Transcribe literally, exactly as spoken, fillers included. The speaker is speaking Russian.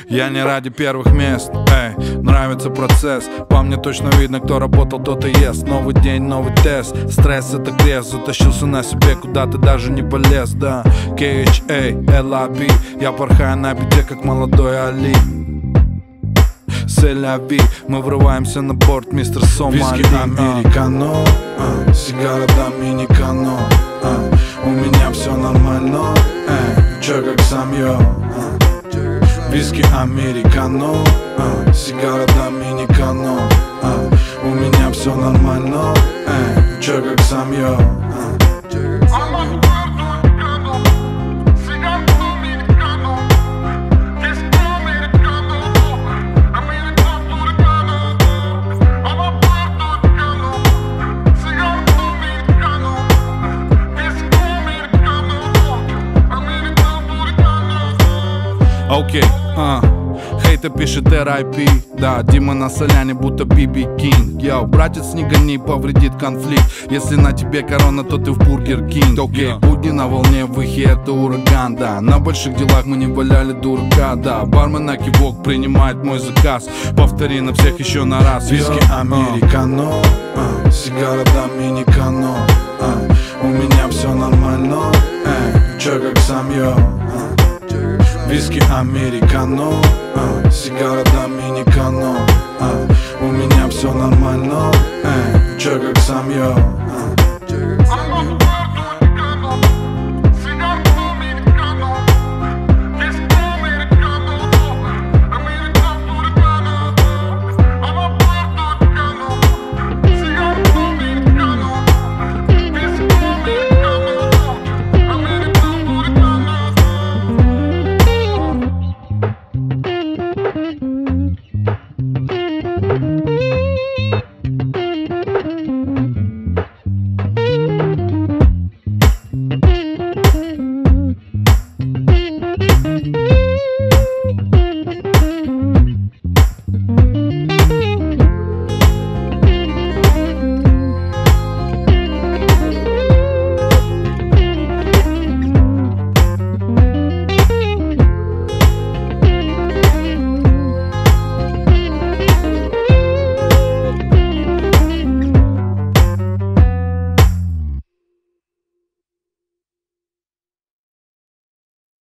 Я не ради первых мест, эй, нравится процесс. По мне точно видно, кто работал, тот и ест. Новый день, новый тест, стресс это крест. Затащился на себе, куда ты даже не полез, да. кей эйч эй, эл эй би, я порхаю на бите, как молодой Али. Селяви, мы врываемся на борт, мистер Сомали. Виски американо, а, сигара доминикано, а, у меня все нормально, эй, чё как сам я, а. Виски американо, а, сигара доминикано, а, у меня все нормально, эй, чё как сам я, а. Окей, а Хейта пишет эр ай пи, да, Дима на соляне, будто би би Кинг. Йоу, братец, не гони, повредит конфликт. Если на тебе корона, то ты в Бургер Кинг. Окей, будни на волне, выхи, это ураган, да. На больших делах мы не валяли дурака, да. Бармен на кивок принимает мой заказ. Повтори на всех еще на раз. Виски американо, а, сигара доминикано, а, у меня все нормально, эй, чё как сам я, а. Виски американо, а, сигара доминикано, а, у меня все нормально, эй, чё как сам я.